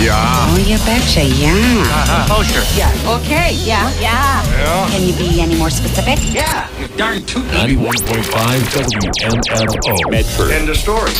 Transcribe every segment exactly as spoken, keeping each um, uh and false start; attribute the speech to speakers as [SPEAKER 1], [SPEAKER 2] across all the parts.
[SPEAKER 1] Yeah.
[SPEAKER 2] Oh, you betcha, yeah.
[SPEAKER 1] Uh-huh. Oh, sure.
[SPEAKER 2] Yeah. Okay, yeah, yeah.
[SPEAKER 1] Yeah.
[SPEAKER 2] Can you be any more specific?
[SPEAKER 1] Yeah. You darn tootin'.
[SPEAKER 3] ninety-one point five W M F O. Medford.
[SPEAKER 1] End of story.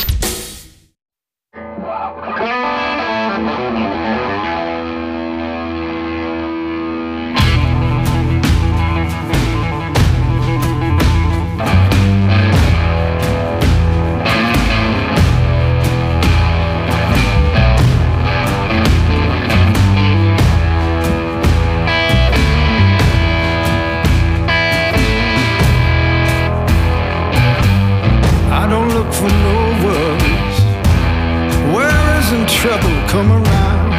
[SPEAKER 4] I don't look for no worries. Where isn't trouble come around?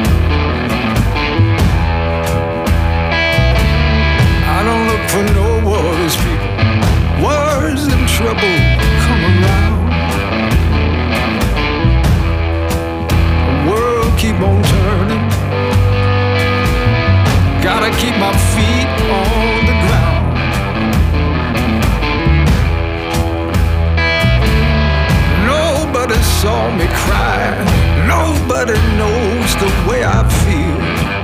[SPEAKER 4] I don't look for no worries, people. Worries and trouble come around. The world keep on turning. Gotta keep my feet on the ground. Nobody saw me cry. Nobody knows the way I feel.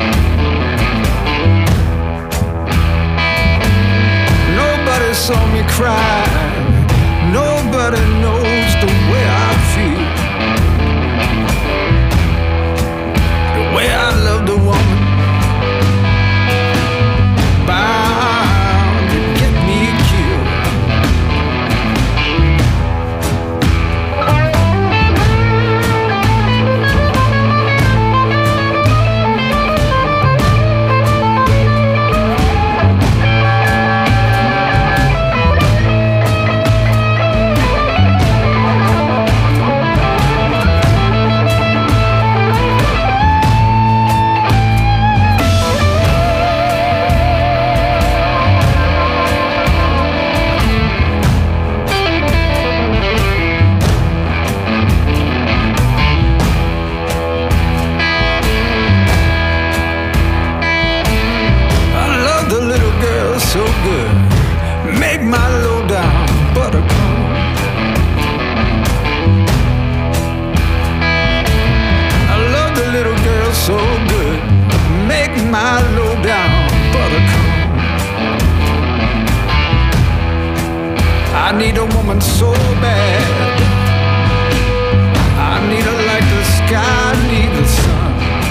[SPEAKER 4] Nobody saw me cry. Nobody knows the way I feel. The way I love the woman bound to get me killed. I love the little girl so good. Make my low down buttercup. I love the little girl so good. Make my low down buttercup. I need a woman so bad. I need her like the sky needs the sun.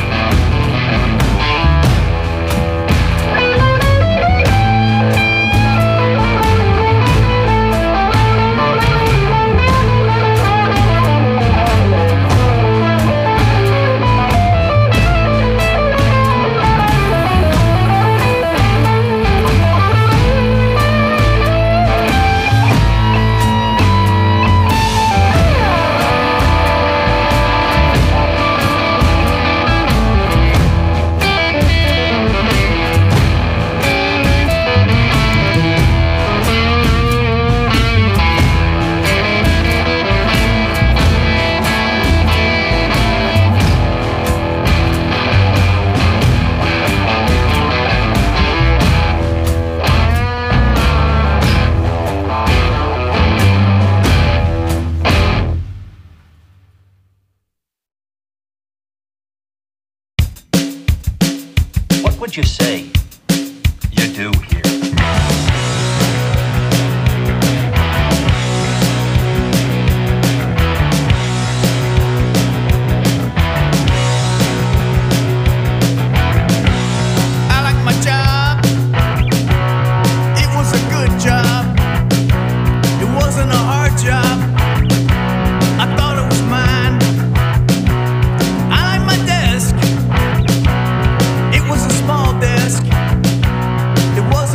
[SPEAKER 5] What would you say you do here?
[SPEAKER 6] I like my job. It was a good job. It wasn't a hard job. I thought it was mine. I like my desk. It was a small desk. It was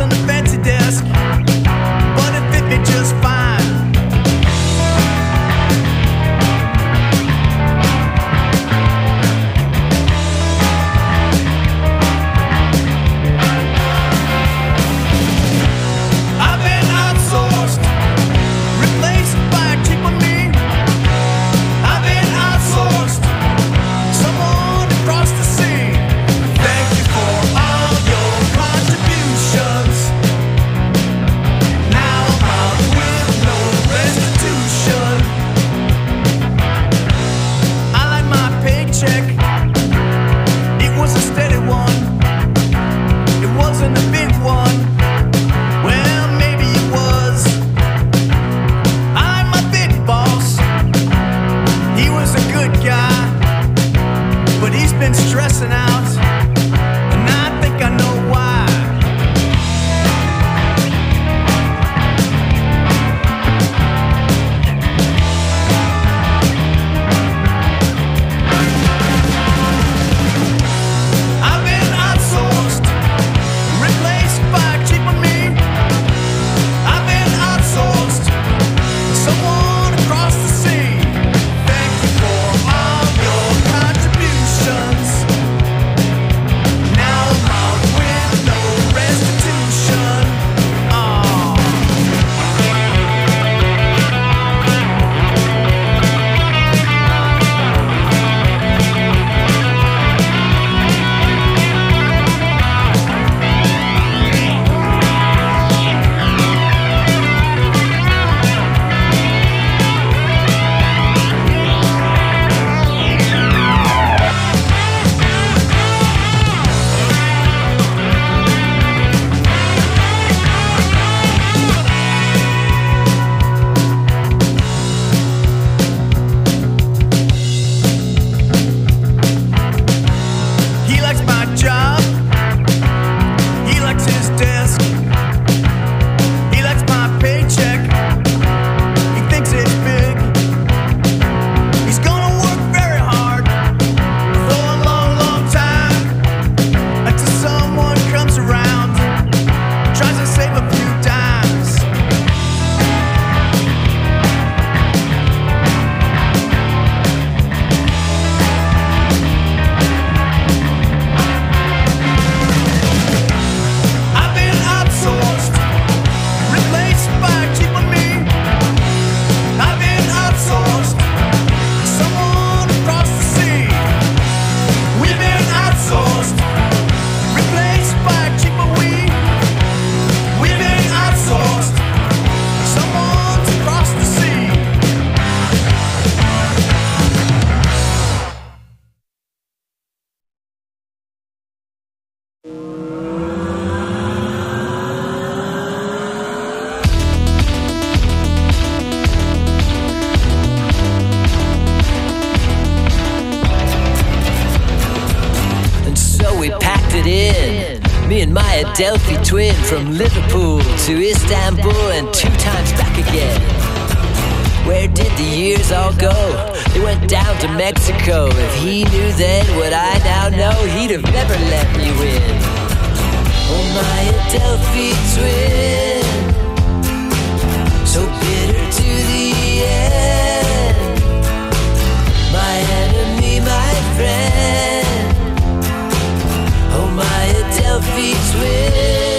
[SPEAKER 7] Adelphi twin from Liverpool to Istanbul and two times back again. Where did the years all go? They went down to Mexico. If he knew then what I now know, he'd have never let me win. Oh, my Adelphi twin, so bitter to the end. My enemy, my friend. Oh, my Adelphi twin.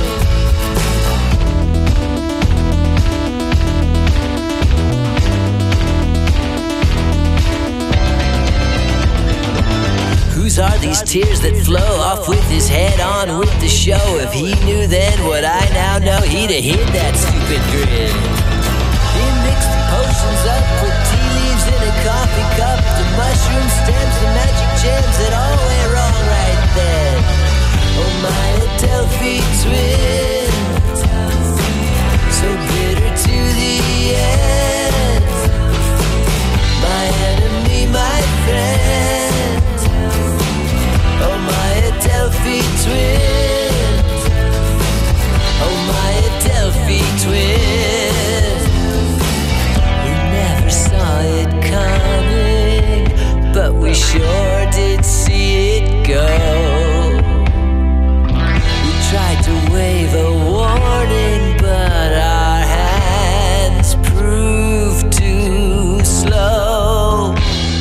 [SPEAKER 7] Whose are these tears that flow off with his head on with the show? If he knew then what I now know, he'd have hid that stupid grin. He mixed the potions up, put tea leaves in a coffee cup, the mushroom stems, the magic gems that all went wrong right then. Oh, my Adelphi twin, so bitter to the end. My enemy, my friend. Oh, my Adelphi twin. Oh, my Adelphi twin. We never saw it coming, but we sure did see it go. We tried to wave a warning, but our hands proved too slow.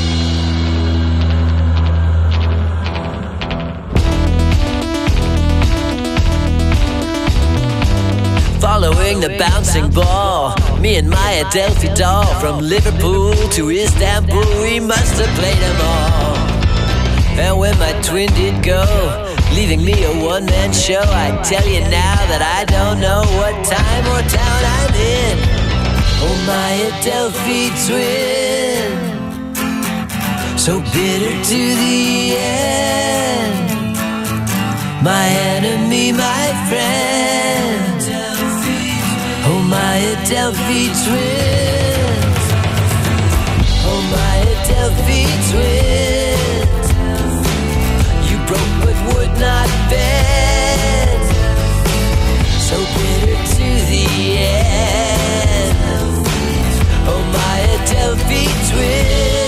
[SPEAKER 7] Following the bouncing ball, me and my Adelphi doll, from Liverpool to Istanbul, we must have played them all. And when my twin did go, leaving me a one-man show, I tell you now that I don't know what time or town I'm in. Oh, my Adelphi twin, so bitter to the end. My enemy, my friend. Oh, my Adelphi twins. Oh, my Adelphi twins. You broke but would not bend, so bitter to the end. Oh, my Adelphi twins.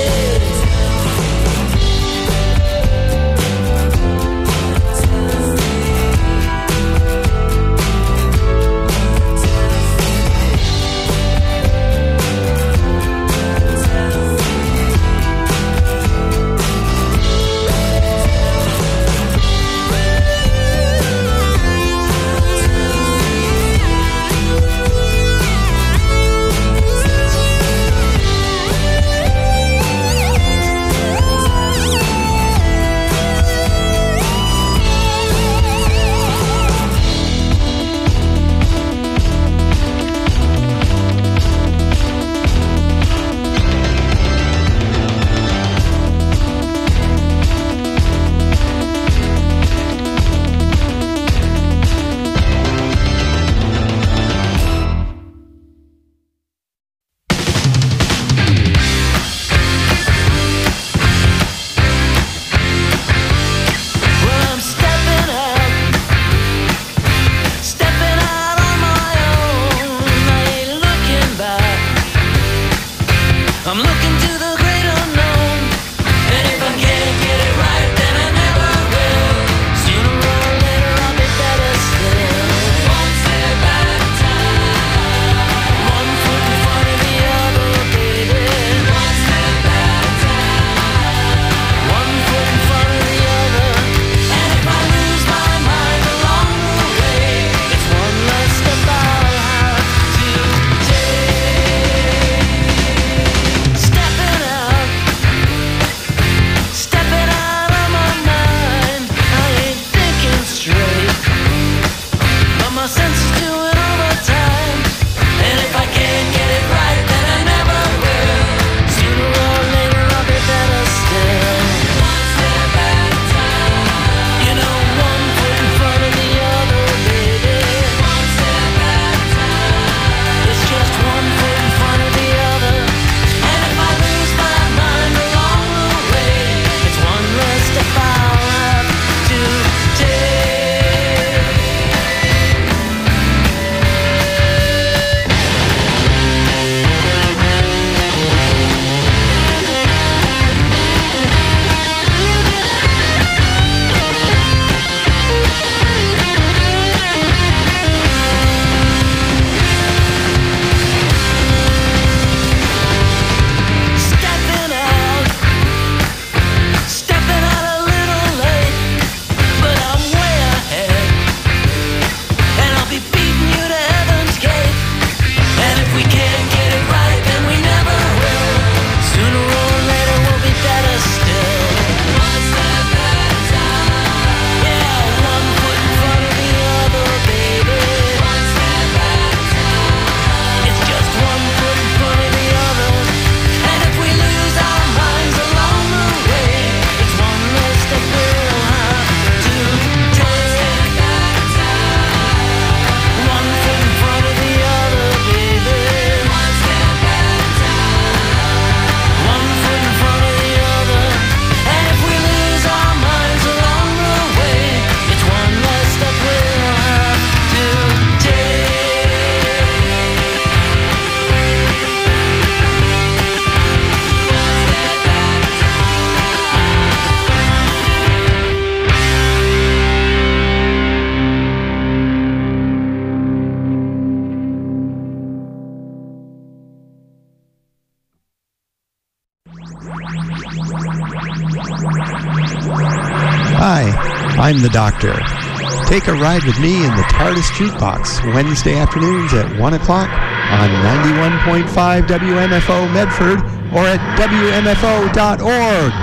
[SPEAKER 8] I'm the Doctor. Take a ride with me in the TARDIS Jukebox Wednesday afternoons at one o'clock on ninety-one point five W M F O Medford or at W M F O dot org.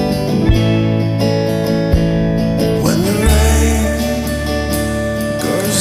[SPEAKER 6] When the rain goes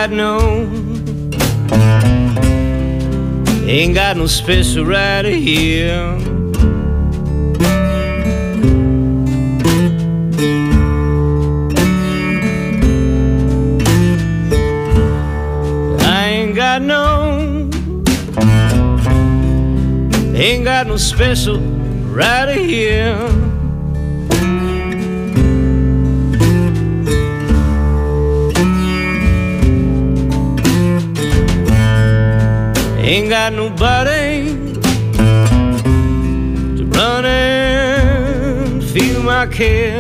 [SPEAKER 6] got no, ain't got no special right here. I ain't got no, ain't got no special right here. Ain't got nobody to run and feel my care.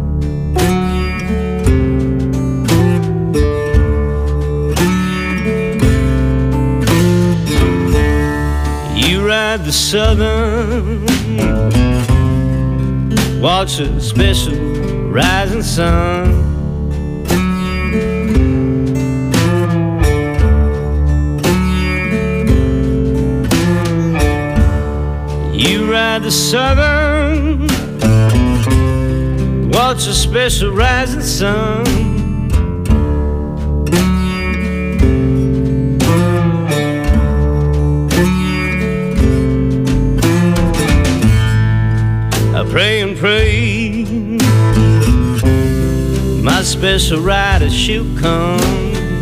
[SPEAKER 6] You ride the southern, watch a special rising sun. You ride the southern, watch a special rising sun. I pray and pray my special rider she'll come.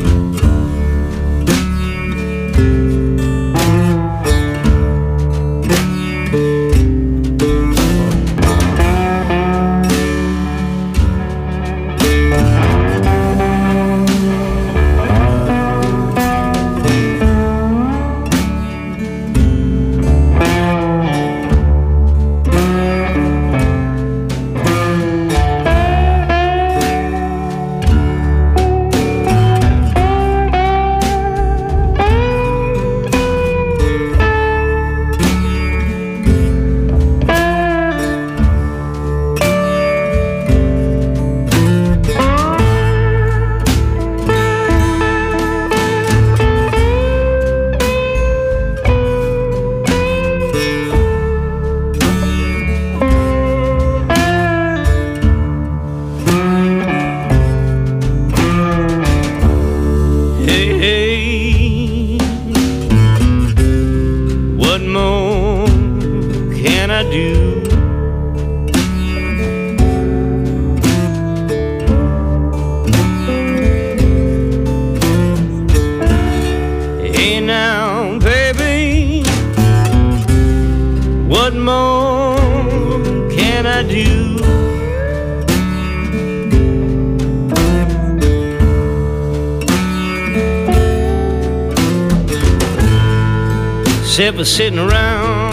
[SPEAKER 6] Except for sitting around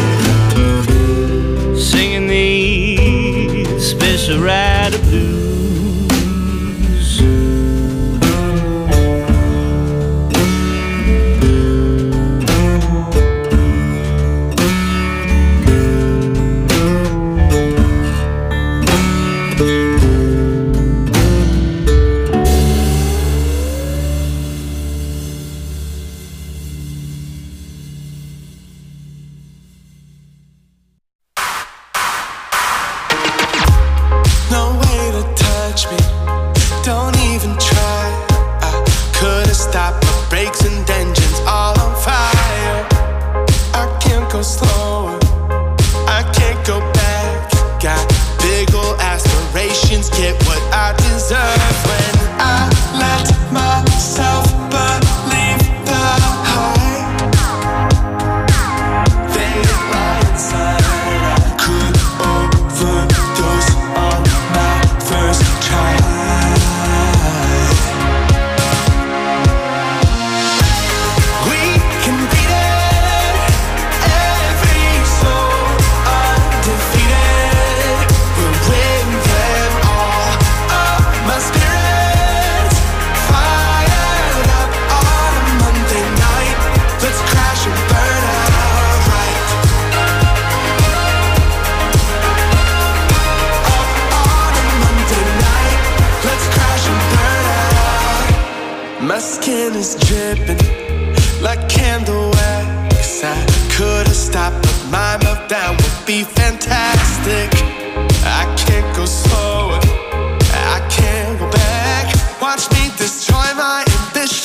[SPEAKER 6] singing these special rider blues.
[SPEAKER 9] My skin is dripping like candle wax. I could've stopped, but my meltdown would be fantastic. I can't go slower, I can't go back. Watch me destroy my ambition.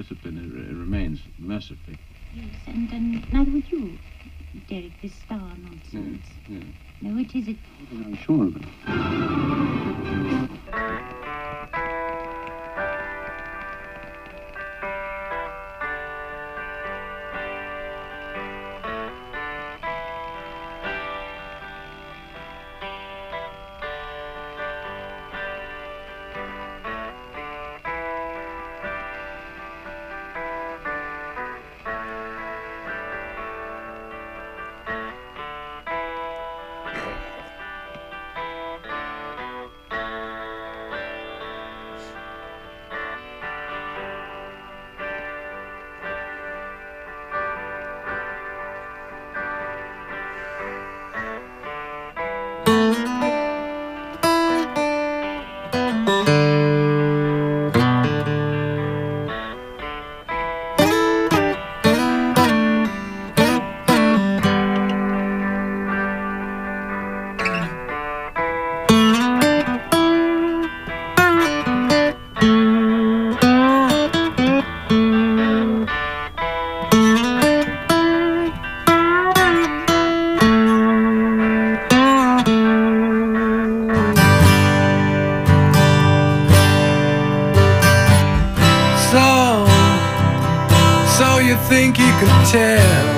[SPEAKER 10] discipline it, it remains massively.
[SPEAKER 11] Yes, and, and neither would you, Derek, this star nonsense.
[SPEAKER 10] Yeah, yeah.
[SPEAKER 11] No, it isn't.
[SPEAKER 10] I'm sure of it.
[SPEAKER 6] Think you can tell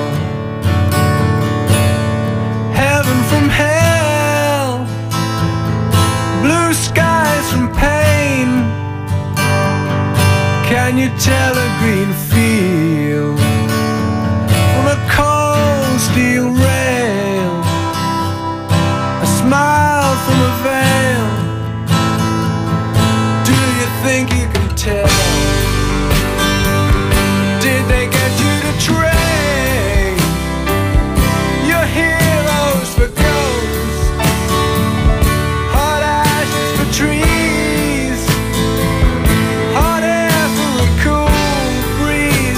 [SPEAKER 6] heaven from hell, blue skies from pain? Can you tell a green field from a cold steel rail, a smile from a veil? Do you think you can tell? Did they get you to train your heroes for ghosts, hot ashes for trees, hot air for a cool breeze?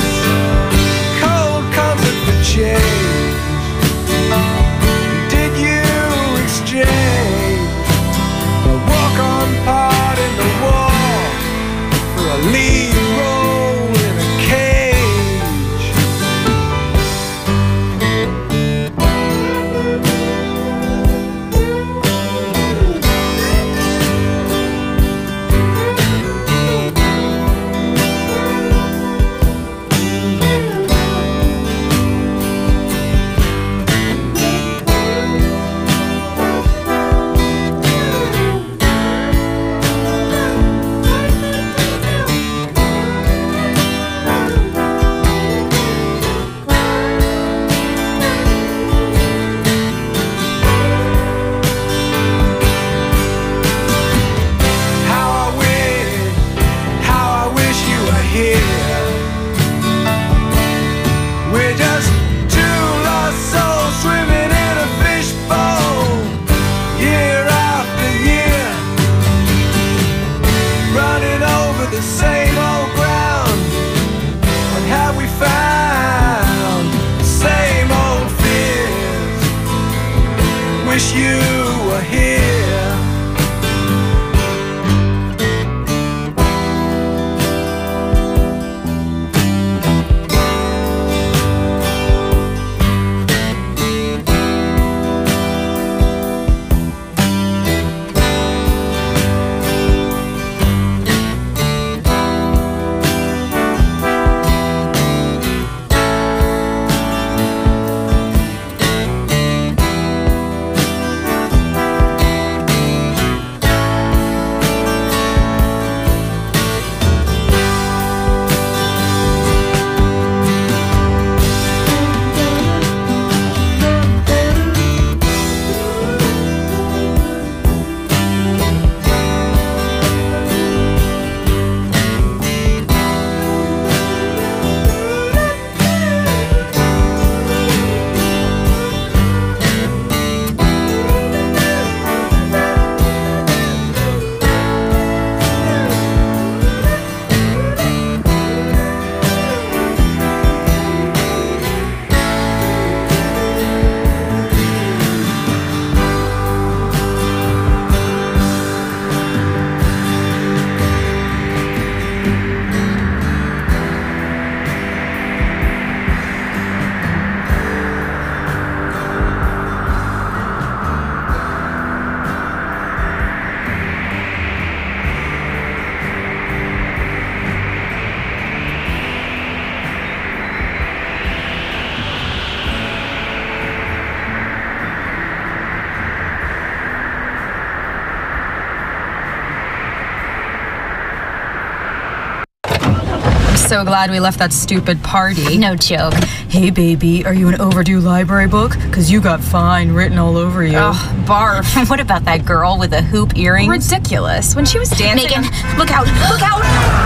[SPEAKER 12] so glad we left that stupid party.
[SPEAKER 2] No joke.
[SPEAKER 12] Hey, baby, are you an overdue library book? Because you got fine written all over you.
[SPEAKER 2] Oh, barf. What about that girl with the hoop earrings?
[SPEAKER 12] Ridiculous. When she was dancing...
[SPEAKER 2] Megan, look out, look out!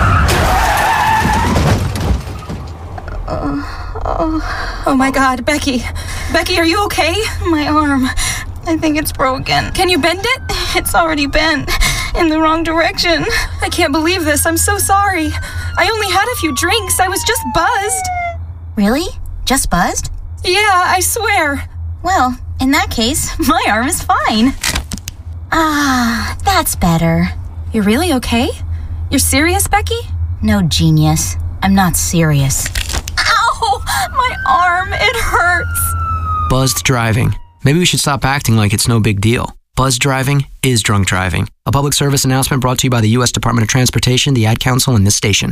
[SPEAKER 12] Oh, oh, oh my God, Becky. Becky, are you okay?
[SPEAKER 2] My arm. I think it's broken.
[SPEAKER 12] Can you bend it?
[SPEAKER 2] It's already bent. In the wrong direction.
[SPEAKER 12] I can't believe this. I'm so sorry. I only had a few drinks. I was just buzzed.
[SPEAKER 2] Really? Just buzzed?
[SPEAKER 12] Yeah, I swear.
[SPEAKER 2] Well, in that case, my arm is fine. Ah, that's better.
[SPEAKER 12] You're really okay? You're serious, Becky?
[SPEAKER 2] No, genius. I'm not serious. Ow! My arm, it hurts.
[SPEAKER 13] Buzzed driving. Maybe we should stop acting like it's no big deal. Buzzed driving is drunk driving. A public service announcement brought to you by the U S Department of Transportation, the Ad Council, and this station.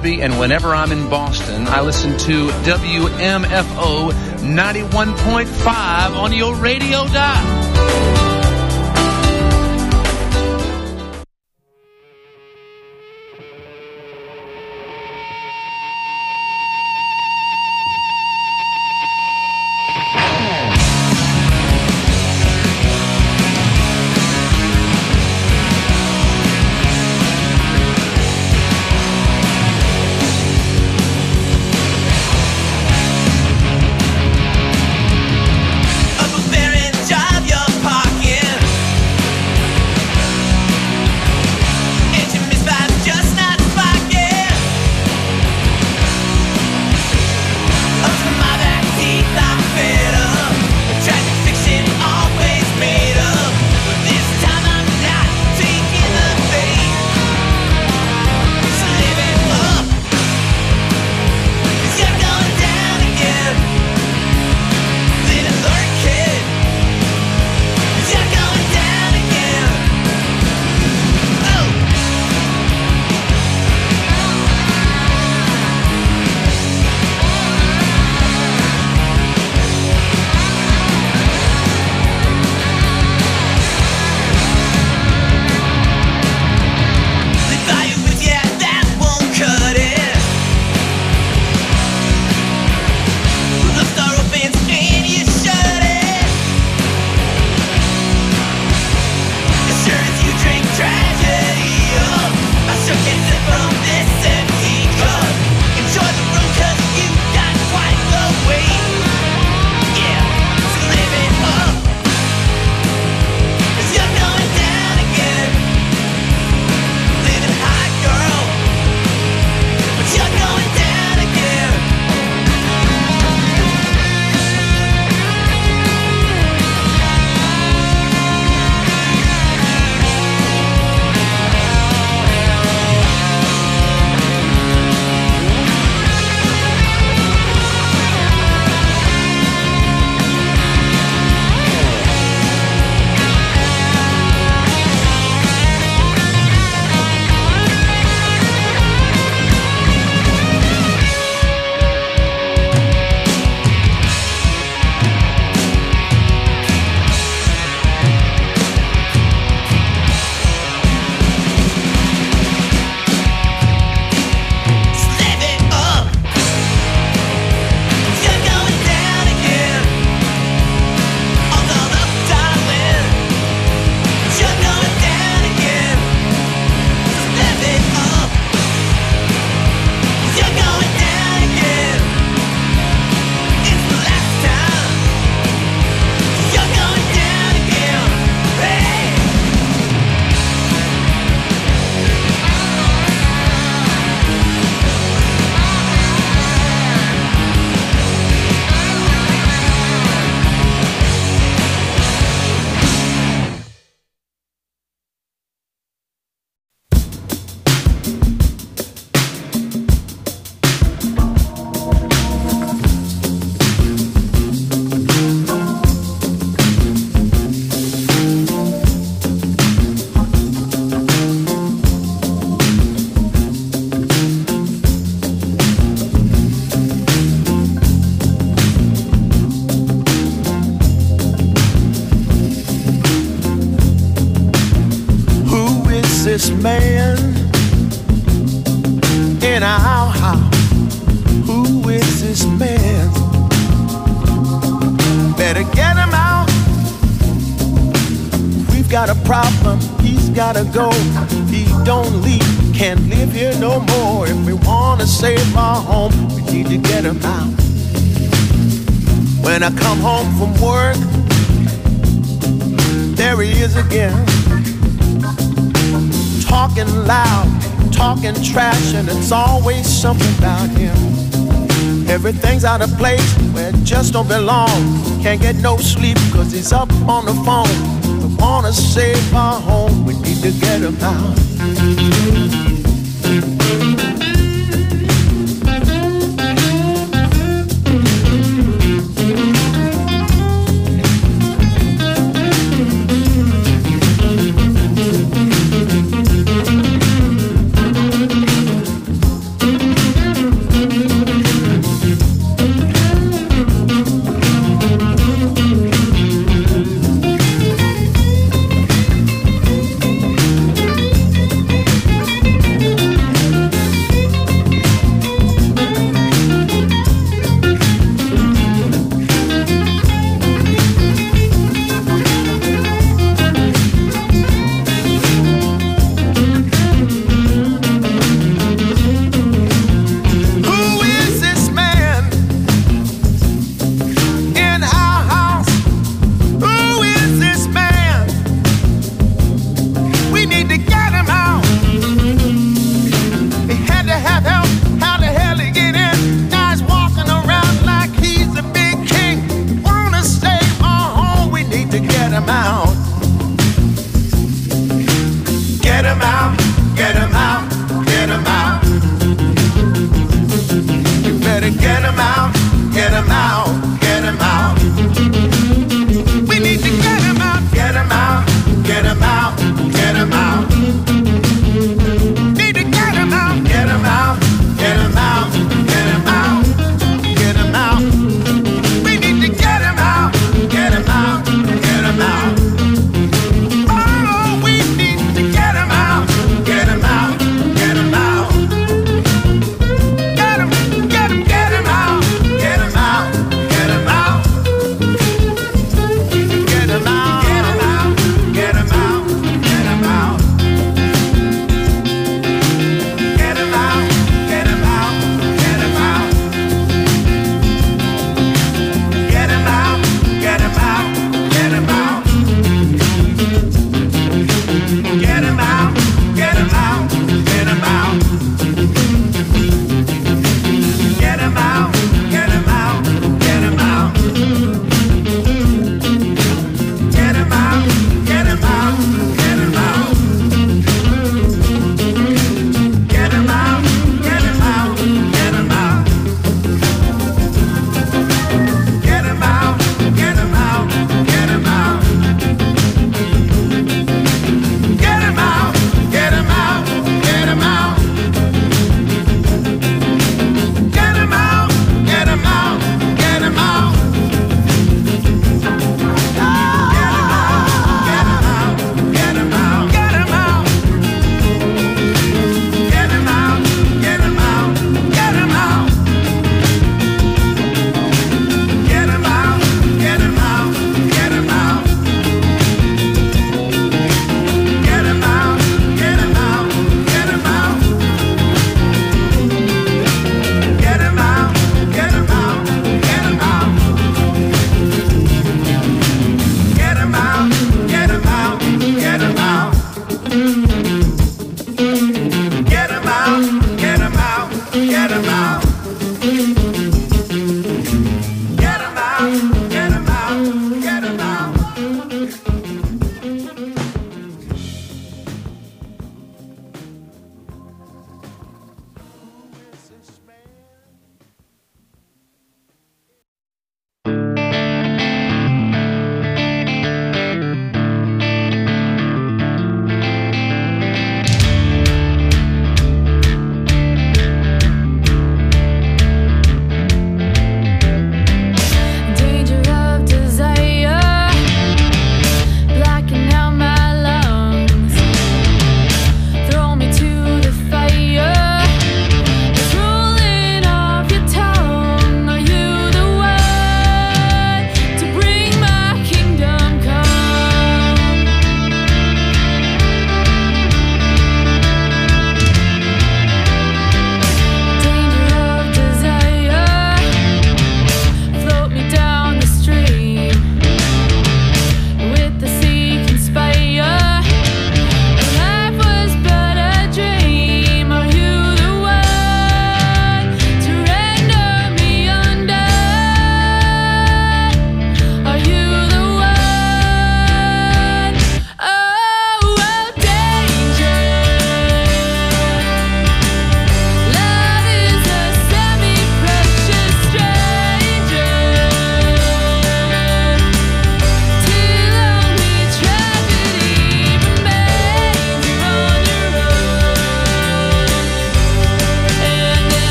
[SPEAKER 14] Mosby, and whenever I'm in Boston, I listen to W M F O ninety-one point five on your radio dial.
[SPEAKER 6] this man in our house? Who is this man? Better get him out. We've got a problem, he's gotta go. If he don't leave, we can't live here no more. If we wanna save our home, we need to get him out. When I come home from work, there he is again, talking loud, talking trash, and it's always something about him. Everything's out of place where it just don't belong. Can't get no sleep cause he's up on the phone. We wanna save our home, we need to get him out. Get him out, get him out, get him out. We need to get him out, get him out, get him out, get him out. Need to get him out, get him out, get him out, get him out, get him out. We need to get him out, get him out, get him out. Oh, we need to get him out, get him out, get him out. Get him, get him, get him out.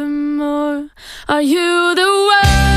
[SPEAKER 15] nevermore. Are you the one?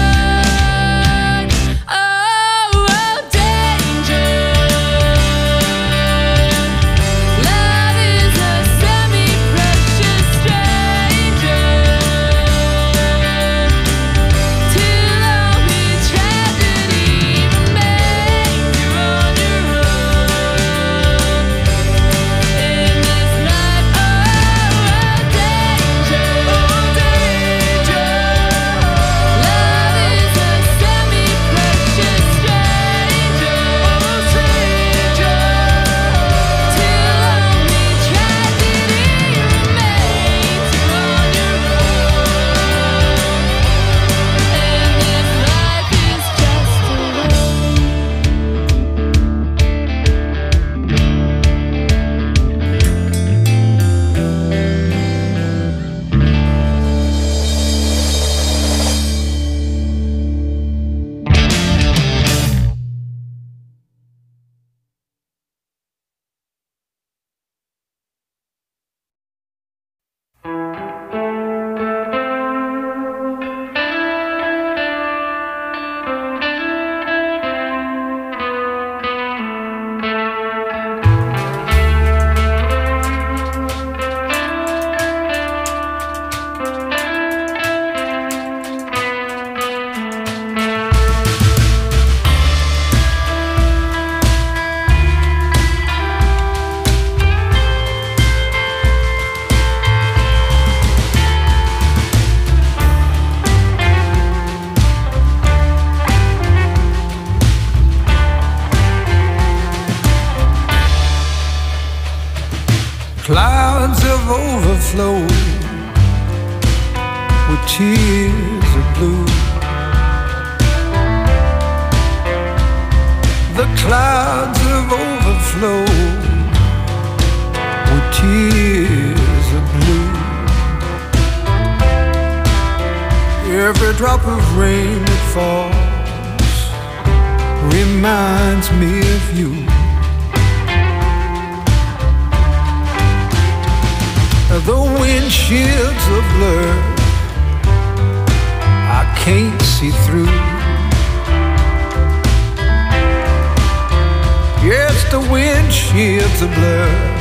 [SPEAKER 4] Clouds have overflowed with tears of blue. The clouds have overflowed with tears of blue. Every drop of rain that falls reminds me of you. The windshields are blurred, I can't see through. Yes, the windshields are blurred,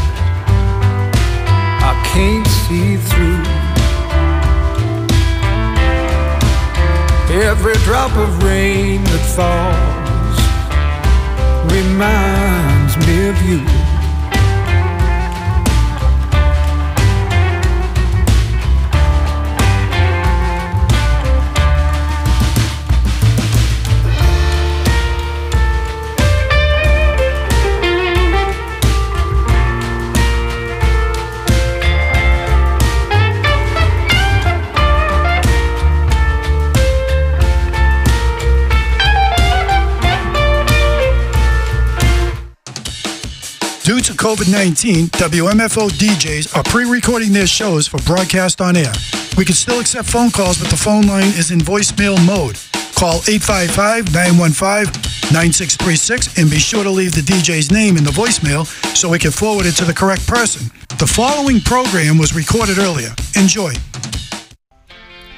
[SPEAKER 4] I can't see through. Every drop of rain that falls reminds me of you.
[SPEAKER 16] Due to COVID nineteen, W M F O D Js are pre-recording their shows for broadcast on air. We can still accept phone calls, but the phone line is in voicemail mode. Call eight five five, nine one five, nine six three six and be sure to leave the D J's name in the voicemail so we can forward it to the correct person. The following program was recorded earlier. Enjoy.